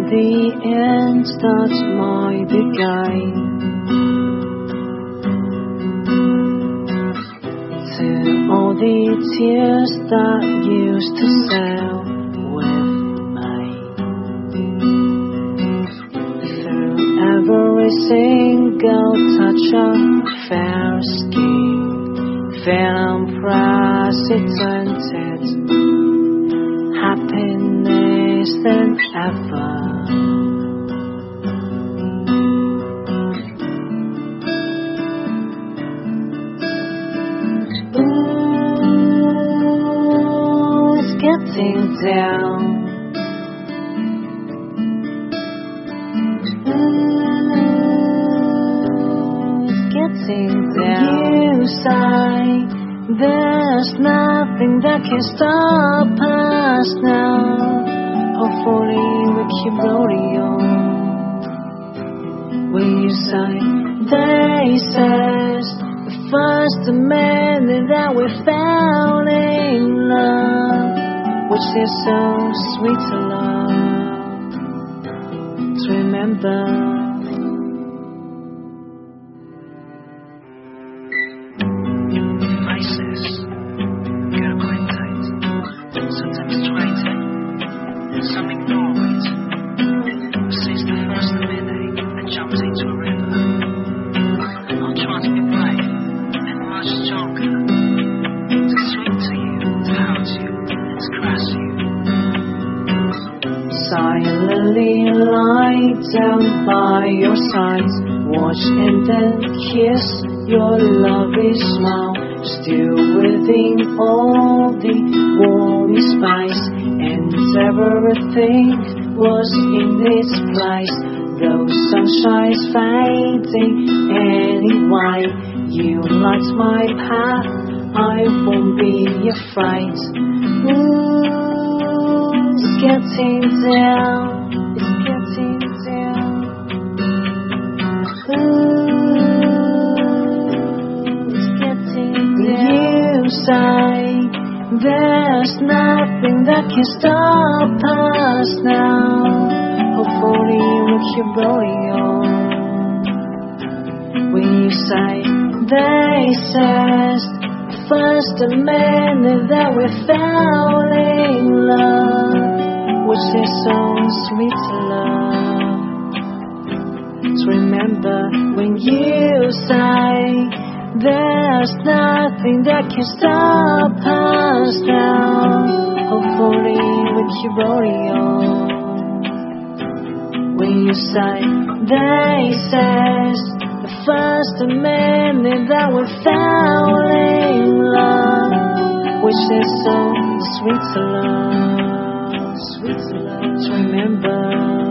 the end that might begin. To all the tears that used to sail with me, through every single touch of fair skin, fair unprecedented happiness than ever. It's getting down. It's getting down. You say there's nothing that can stop us now. Hopefully we keep rolling on. When you say they says the first minute that we fell in love, which is so sweet to love, to remember. Some ignore it. Since the first minute I jumped into a river, I'll try to be brave and much stronger, to swim to you, to hurt you, and to caress you. Silently lie down by your side, watch and then kiss your lovely smile, still within all the warm spice. And everything was in its place, though sunshine's fading anyway. You light my path, I won't be afraid. It's getting down, it's getting down. It's getting down. You say there's nothing that can stop us now. Hopefully we'll keep rolling on. When you say they says the first minute that we fell in love, which is so sweet to love, to remember. When you say there's nothing that can stop us now, hopefully we keep rolling on. When you say they says the first minute that we fell in love, which is so sweet to love, to remember.